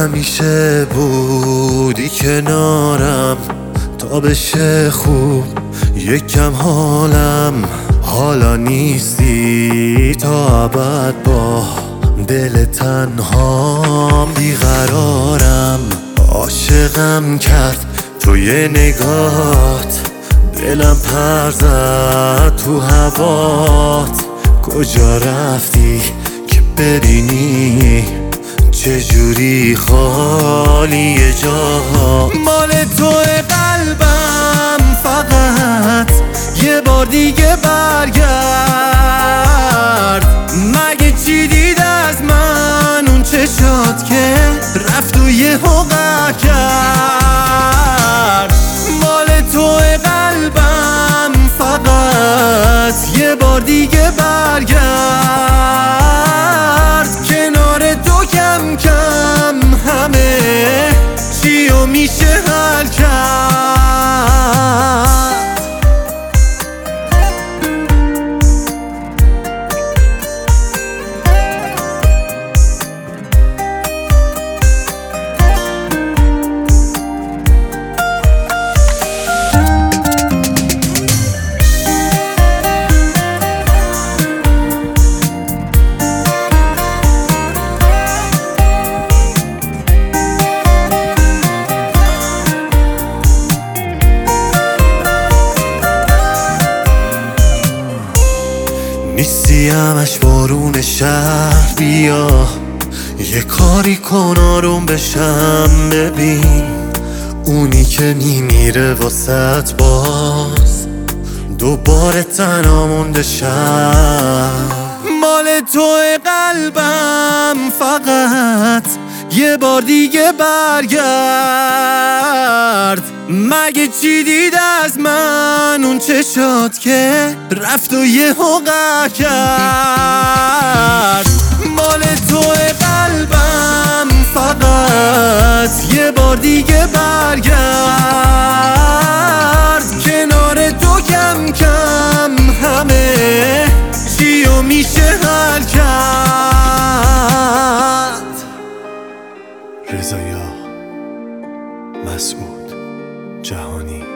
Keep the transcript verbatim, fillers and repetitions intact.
همیشه بودی کنارم تا بشه خوب یکم حالم. حالا نیستی تا ابد با دل تنهام بیقرارم. عاشقم کرد توی نگات، دلم پر زد تو هوات. کجا رفتی که ببینی چجوری خالی جاها؟ مال توی قلبم فقط یه بار دیگه برگرد. مگه چی دید از من اون چشات که رفت و یه حقه کرد؟ مال توی قلبم فقط یه بار دیگه برگرد. کنار تو کم کم همه چیو میشه حل کرد. نیستی همش بارون شهر، بیا یه کاری کن آروم بشم. ببین اونی که میمیره واسط باز دوباره تنها مونده شم. مال توی قلبم فقط یه بار دیگه برگرد. مگه چی دید از من اون چشات که رفت و یه حقه کرد؟ مال توی قلبم فقط یه بار دیگه برگرد. کنار تو کم کم همه چیو میشه حل کرد. رضا مسعود جهانی.